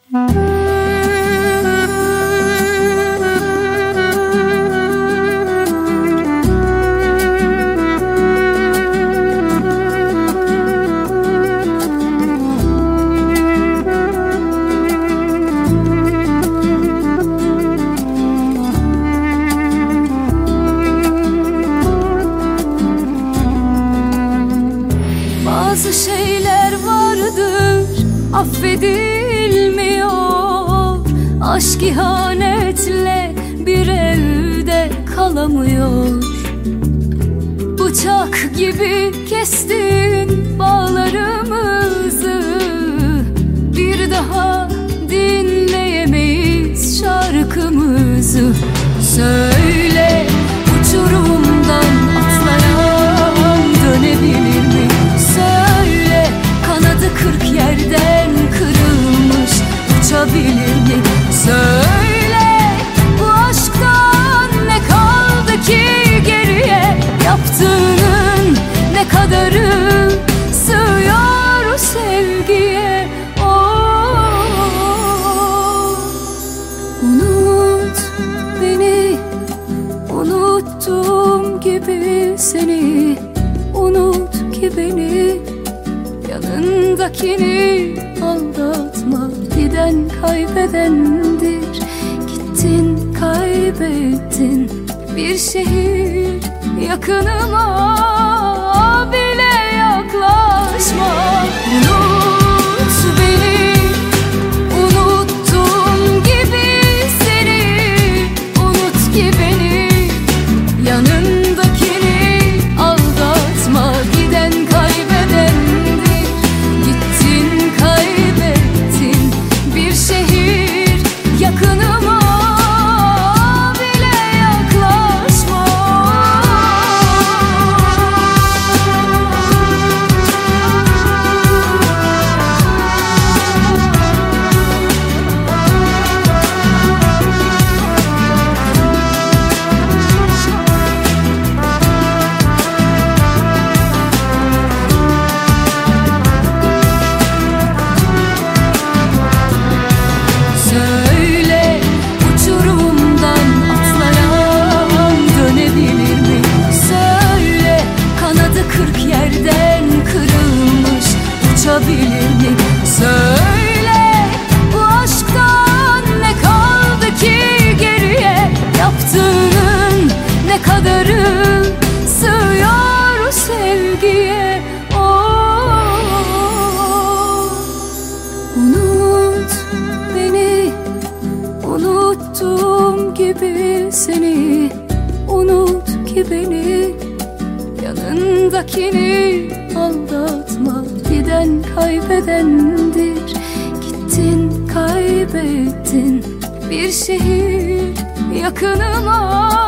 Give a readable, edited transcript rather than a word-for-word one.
Bazı şeyler vardır, affedilmiyor. Aşk ihanetle bir evde kalamıyor. Bıçak gibi kestin bağlarımızı, bir daha dinleyemeyiz şarkımızı. Söyle, uçurumdan atlayan dönebilir mi? Söyle, kanadı 40 yerden kırılmış uçabilir mi? Söyle, bu aşktan ne kaldı ki geriye? Yaptığının ne kadarı sığıyor o sevgiye? Unut beni, unuttuğum gibi seni. Unut ki beni, yanındakini aldatma. Giden kaybedendir, gittin kaybettin. Bir şehir yakınıma bile yaklaşma. Unut beni, unuttuğum gibi seni. Unut ki beni, yanındakini aldatma. Giden kaybedendir, gittin kaybettin. Bir şehir yakınıma bile yaklaşma. Söyle, uçurumdan atlayan dönebilir mi? Söyle, kanadı 40 yerden kırılmış uçabilir mi? Söyle, bu aşktan ne kaldı ki geriye? Yaptığının ne kadarı sığıyor o sevgiye? Unut beni, unuttuğum gibi seni. Unut ki beni, yanındakini aldatma. Giden kaybedendir, gittin kaybettin. Bir şehir yakınıma